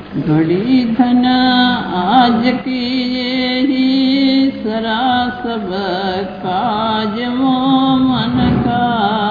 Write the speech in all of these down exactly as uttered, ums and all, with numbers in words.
घड़ी धन आज की यही सरा सब काज मो मन का।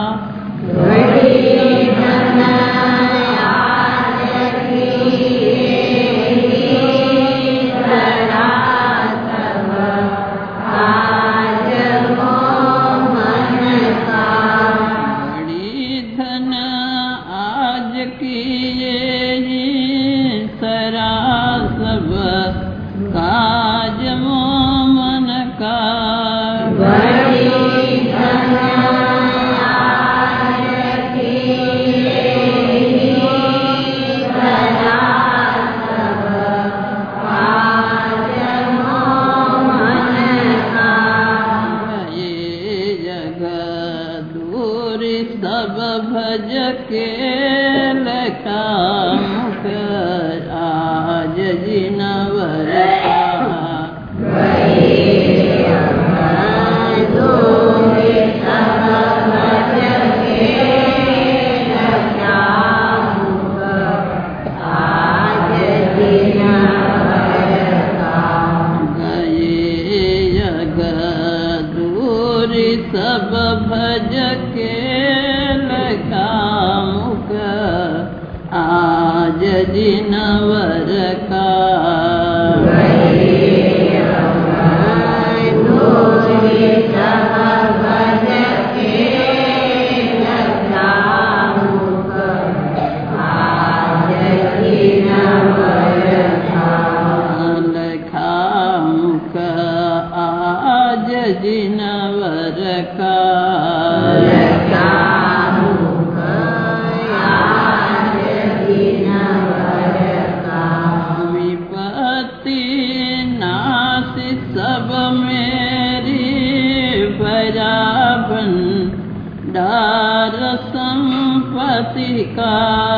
घड़ी धन आज की यही सरा सब काज मो मन का। घड़ी धन आज की यही सरा सब काज मो मन का। घड़ी धन आज की यही सरा सब काज मो मन का। ये जग दूर सब भज के लखा मुख आज जिनवर का। दूर सब भज के लखा मुख आज जिनवर का। गए जग दूर सब भज के लखा मुख आज जिनवर का। जिनवर का विपत्ति नासि सब मेरी बराबन डार संपत्ति का।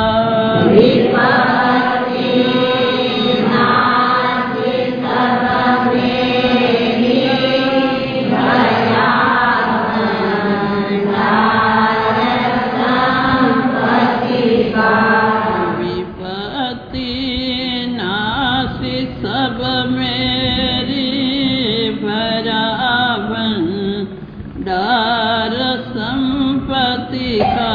सब मेरी बराबन डार संपत्ति का।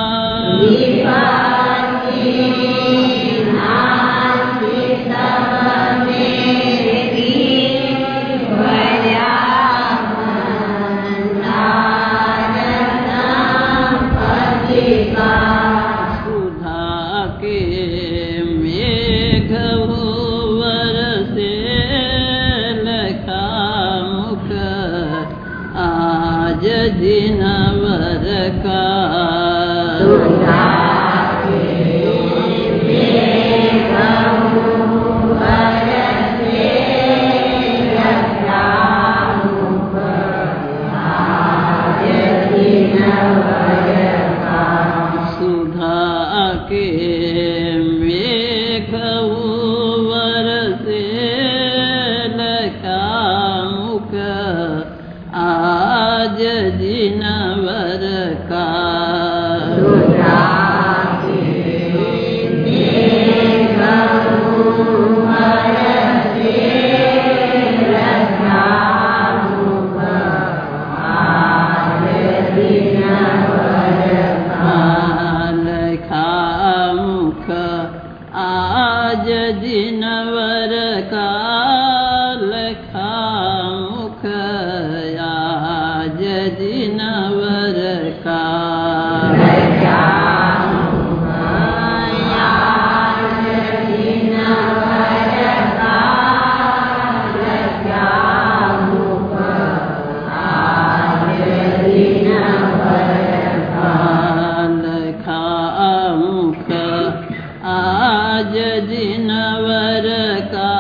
सुधा के मेघ आज जिनवर का। सुधा के मेघ बरसे लखा मुख आज जिनवर का। आज जिनवर का लखा मुख आज जिनवर का। आज जिनवर का